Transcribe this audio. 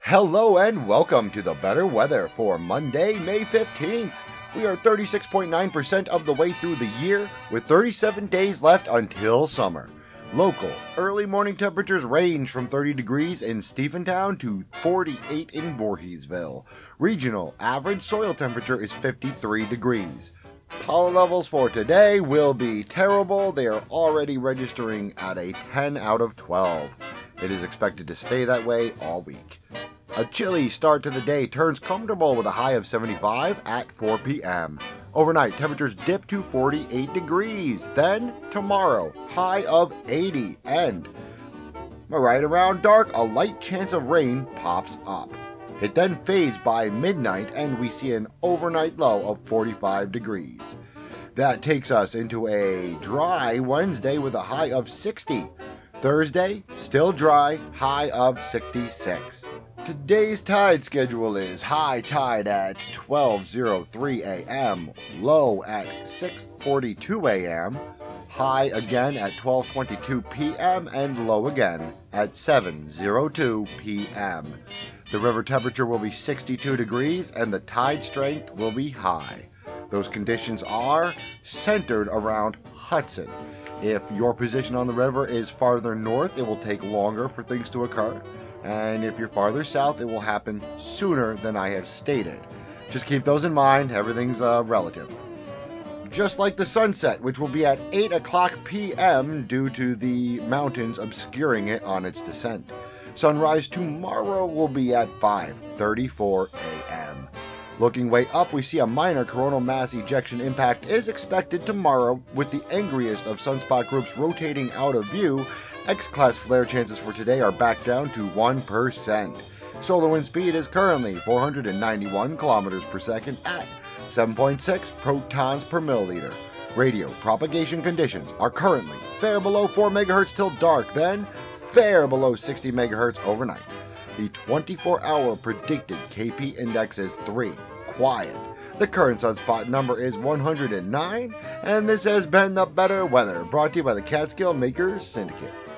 Hello and welcome to the better weather for Monday, May 15th. We are 36.9% of the way through the year with 37 days left until summer. Local early morning temperatures range from 30 degrees in Stephentown to 48 in Voorheesville. Regional average soil temperature is 53 degrees. Pollen levels for today will be terrible. They are already registering at a 10 out of 12. It is expected to stay that way all week. A chilly start to the day turns comfortable with a high of 75 at 4 p.m. Overnight, temperatures dip to 48 degrees. Then, tomorrow, high of 80. And right around dark, a light chance of rain pops up. It then fades by midnight, and we see an overnight low of 45 degrees. That takes us into a dry Wednesday with a high of 60. Thursday, still dry, high of 66. Today's tide schedule is high tide at 12:03 a.m., low at 6:42 a.m., high again at 12:22 p.m., and low again at 7:02 p.m. The river temperature will be 62 degrees and the tide strength will be high. Those conditions are centered around Hudson. If your position on the river is farther north, it will take longer for things to occur. And if you're farther south, it will happen sooner than I have stated. Just keep those in mind, everything's relative. Just like the sunset, which will be at 8 o'clock p.m. due to the mountains obscuring it on its descent. Sunrise tomorrow will be at 5:34 a.m. Looking way up, we see a minor coronal mass ejection impact is expected tomorrow, with the angriest of sunspot groups rotating out of view. X-class flare chances for today are back down to 1%. Solar wind speed is currently 491 kilometers per second at 7.6 protons per milliliter. Radio propagation conditions are currently fair below 4 megahertz till dark, then fair below 60 megahertz overnight. The 24-hour predicted KP index is 3, quiet. The current sunspot number is 109, and this has been the better weather, brought to you by the Catskill Makers Syndicate.